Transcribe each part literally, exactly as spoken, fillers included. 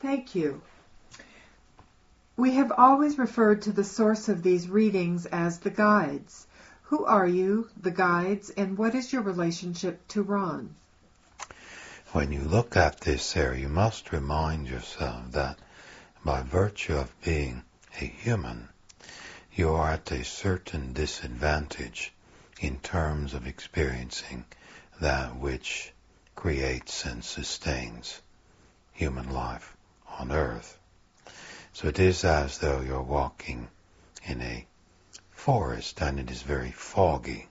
Thank you. We have always referred to the source of these readings as the guides. Who are you, the guides, and what is your relationship to Ron? When you look at this there, you must remind yourself that by virtue of being a human, you are at a certain disadvantage in terms of experiencing that which creates and sustains human life on earth. So it is as though you're walking in a forest and it is very foggy.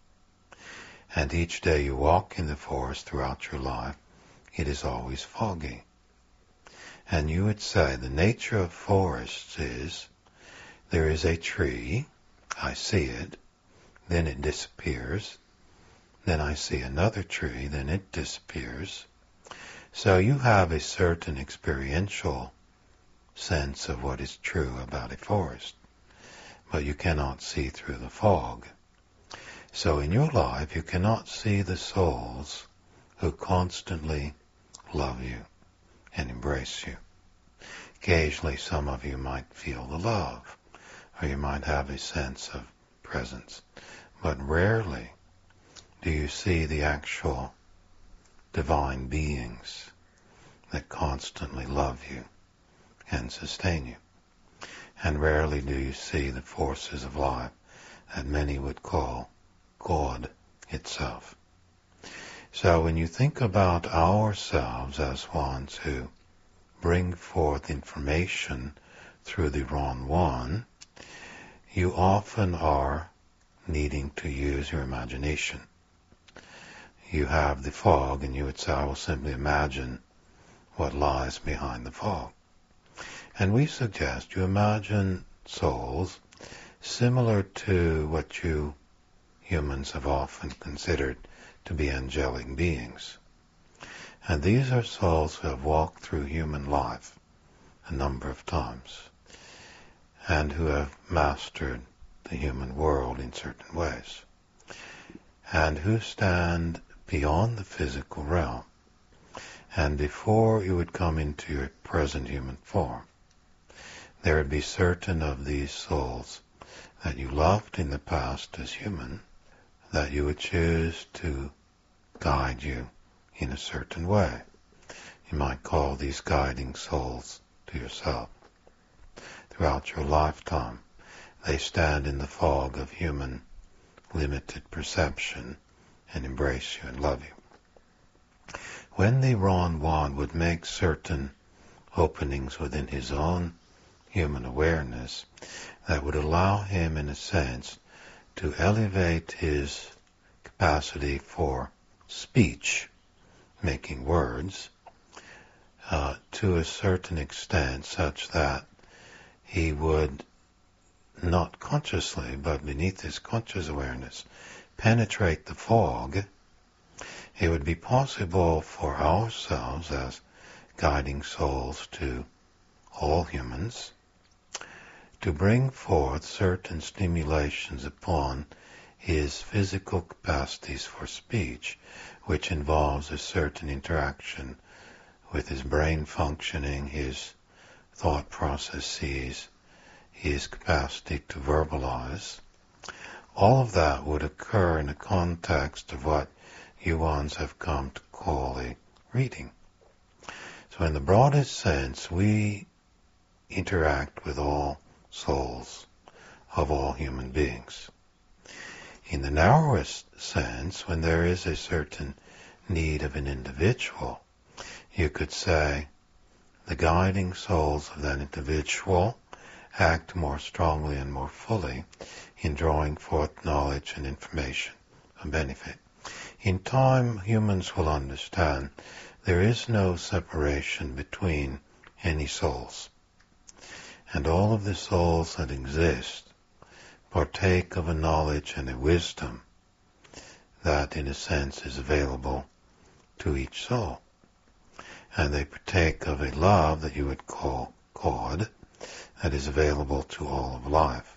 And each day you walk in the forest throughout your life, it is always foggy. And you would say the nature of forests is there is a tree, I see it, then it disappears, then I see another tree, then it disappears. So you have a certain experiential sense of what is true about a forest, but you cannot see through the fog. So in your life you cannot see the souls who constantly love you and embrace you. Occasionally some of you might feel the love, or you might have a sense of presence, but rarely do you see the actual divine beings that constantly love you and sustain you. And rarely do you see the forces of life that many would call God itself. So when you think about ourselves as ones who bring forth information through the Ron One, you often are needing to use your imagination. You have the fog and you would say, I will simply imagine what lies behind the fog. And we suggest you imagine souls similar to what you humans have often considered to be angelic beings. And these are souls who have walked through human life a number of times and who have mastered the human world in certain ways and who stand beyond the physical realm. And before you would come into your present human form, there would be certain of these souls that you loved in the past as human, that you would choose to guide you in a certain way. You might call these guiding souls to yourself. Throughout your lifetime, they stand in the fog of human limited perception and embrace you and love you. When the Ron One would make certain openings within his own human awareness that would allow him, in a sense, to elevate his capacity for speech, making words, uh, to a certain extent such that he would not consciously, but beneath his conscious awareness, penetrate the fog. It would be possible for ourselves as guiding souls to all humans to bring forth certain stimulations upon his physical capacities for speech, which involves a certain interaction with his brain functioning, his thought processes, his capacity to verbalize. All of that would occur in the context of what you ones have come to call a reading. So in the broadest sense, we interact with all souls of all human beings. In the narrowest sense, when there is a certain need of an individual, you could say the guiding souls of that individual act more strongly and more fully in drawing forth knowledge and information of benefit. In time, humans will understand there is no separation between any souls. And all of the souls that exist partake of a knowledge and a wisdom that, in a sense, is available to each soul. And they partake of a love that you would call God, that is available to all of life.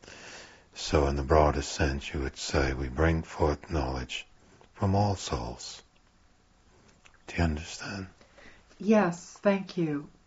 So in the broadest sense, you would say we bring forth knowledge from all souls. Do you understand? Yes, thank you.